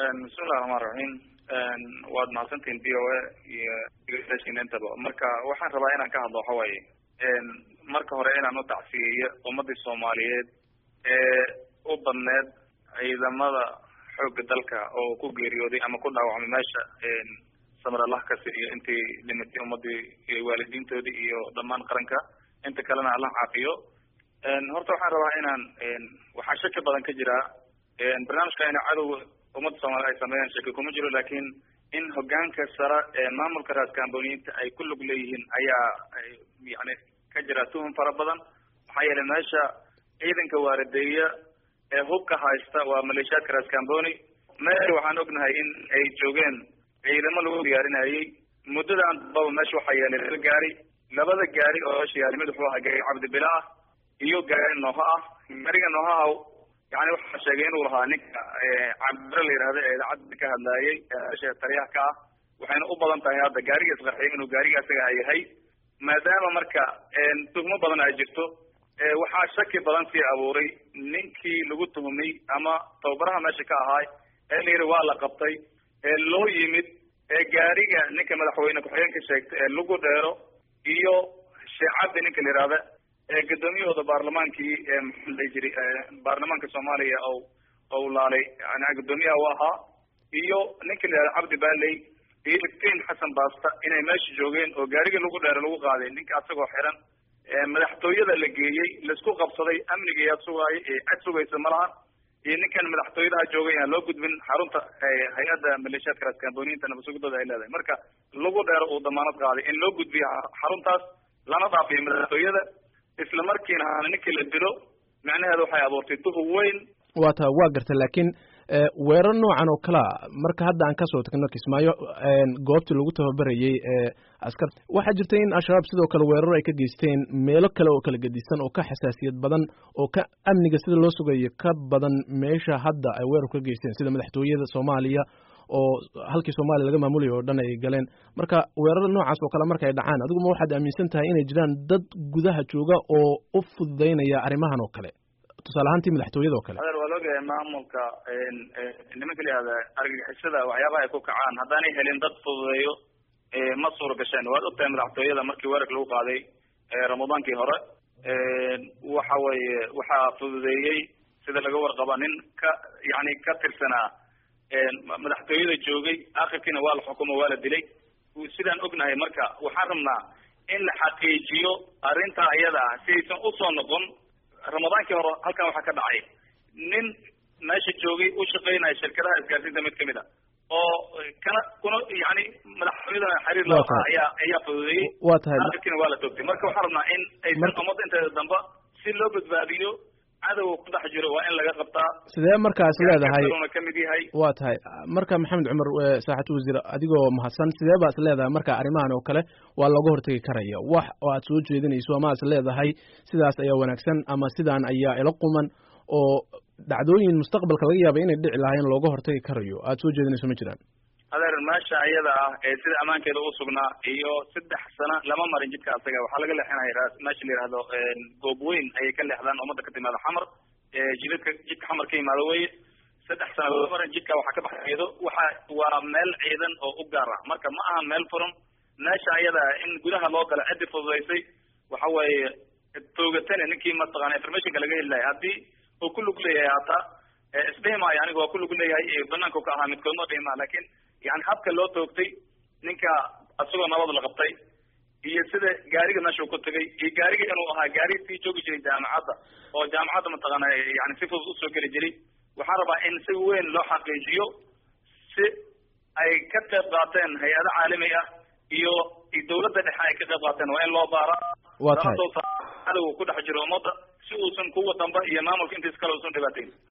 بسم الله الرحمن الرحيم waad mahadsantiin VOA iyo dhageystayaashiinaba marka waxaan rabaa inaan ka hadlo waxa waaye marka hore inaan u tacsiyeeyo ummadii Soomaaliyeed ee u badneed ciidamada xoogga dalka oo ku geeriyooday ama ku dhaawacmay meesha samir Allah ka siiyo intii dhimatay ummadii waalidiintoodii iyo dhammaan qaranka inta kalena Allah caafiyo horta waxaan rabaa inaan waxa shaki badan ka jira barnaamijka in cadow ummadda Soomaaliyeed ay sameeyaan shaki kuma jiro laakiin in hoggaanka sare ee maamulka raaskambooniinta ay ku lug leeyihiin ayaa yani ka jira tuhun fara badan maxaa yeelay meesha ciidanka waaradeeya ee hubka haysta waa maleeshiyaadka raaskambooni meel waxaan ognahay in ay joogeen ciidamo lagu diyaarinayay muddadan baba meesha waxaa yeelay labada gaari oo meesha yaalay mid wuxuu ahaa gaari cabdi bilaa iyo gaari nooha ah gaariga nooha يعني waxa sheegay inuu lahaa ninka cabdira la yiraahdo ee cad ka hadlayay ee tariixa ka waxayna u badan tahay hadda gaariga isqarxay inuu gaariga asaga yahay maadaama marka tuhmo badan ay jirto waxa shaki badan si abuuray ninkii lagu tuhmay ama tawbaraha meesha ka ahay ee leeyahay waa la qabtay ee loo yimid ee gaariga ninka madaxweyne ku xigeenka sheegtay ee lagu dheero iyo shacabka ninka la yiraahdo guddoomiyahooda baarlamaankii maxay jiri baarlamaanka Soomaaliya oo laalay ana guddoomiyaha waxa iyo ninka la Cabdi Baalay iyo Iftiin Xasan Baasta inay meesha joogeen oo gaariga lagu dheer lagu qaaday ninka asagoo xiran madaxtooyada la geeyay la isku qabsaday amniga iyo sugaay cid sugaysa malaha iyo ninkan madaxtooyada joogay aan loo gudbin xarunta hay'adda maleeshiyaadka raaskambooniinta nabadgudooda ay leedahay marka lagu dheer oo damaanad qaaday in loo gudbiyo xaruntaas lana dhaafiyo madaxtooyada isla markiina ninkii la dilo macnaheedu waxay abuurtay tuhun weyn waa gartay laakiin weerar noocan oo kala marka hadda aan ka soo tagno Kismaayo goobtii lagu tababarayay askar waxa jirtay in al-shabaab sidoo kale weerar ay ka geysteen meelo kale oo kala gedisan oo ka xasaasiyad badan oo ka amniga sida loo sugayo ka badan meesha hadda ay weerar ka geysteen sida madaxtooyada Soomaaliya oo halkii Soomaaliya laga maamulayo oo dhan ay galeen marka weerar noocaas oo kale marka ay dhacaan adigu ma waxaad aaminsan tahay inay jiraan dad gudaha jooga oo u fududeynaya arrimahan oo kale tusaale ahaan madaxtooyada oo kale waa loo geeyay maamulka nimanka leeyahay argagixisada waxyaabaha ay ku kacaan haddaanay helin dad fududeeyo ma suuro gasheen waa ogtahay madaxtooyada markii weerarka lagu qaaday ramadaankii hore waxa weeye waxa fududeeyay sida laga warqaba nin ka yani ka tirsanaa madaxtooyada joogay aakhirkiina waa la xukumo waa la dilay sidaan ognahay marka waxaan rabnaa in la xaqiijiyo arrinta iyada ah si aysan u soo noqon ramadaankii hore halkan waxaa ka dhacay nin meesha joogay u shaqeynaya shirkadaha isgaarsiinta mid kamid ah oo kuna yani madaxtooyada xiriir la ayaa fududeeyay waa tahay aakhirkiina waa la toogtay marka waxaan rabnaa in aysan ummadda inteeda dambe si loo badbaadiyo cadow ku dhex jiro waa in laga qabtaa sidee markaas leedahay kamid yahay waa tahay marka Maxamed Cumar saaxad wasiir adigoo mahadsan sidee baad leedahay marka arrimahan oo kale waa laga hortagi karaya wax oo aad soo jeedinayso ama aad leedahay sidaas ayaa wanaagsan ama sidaan ayaa ila quman oo dhacdooyin mustaqbalka laga yaabo inay dhici lahayn looga hortagi karayo aad soo jeedinayso ma jiraan adeer meesha ayada ah ee sida amaankeeda u sugnaa iyo 3 sano lama marin jidka asaga waxa laga leexinayaa meesha la yiraahdo goob weyn ay ka leexdaan umada ka timaada xamar jidka xamar ka yimaado way 3 sano lama marin jidka waxa ka baxaydo waa meel ciidan oo u gaar ah marka ma aha meel furan meesha ayada in gudaha loo gala cid fududeysay waxa weeye toogatana ninkii ma taqaan information laga helay hadii uu ku lug leeyahay hata isdheema yani waa ku lug leeyahay banaanka ka ahaa mid koodma dheema laakiin يعني habka loo toogtay ninka asagoo nabad la qabtay iyo sida gaariga meesha ku tagay iyo gaariga inuu ahaa gaari si joogi jiray jaamacadda oo jaamacadda ma taqaan yani si fudud u soo gali jiray waxaan rabaa in si weyn loo xaqiijiyo si ay ka qayb qaateen hay'ado caalami ah iyo dawladda dhexe ay ka qayb qaateen waa in loo baara waa tahay ku dhex jiro ummadda si uusan kuwa dambe iyo maamulka intiis kale uusan dhibaateyn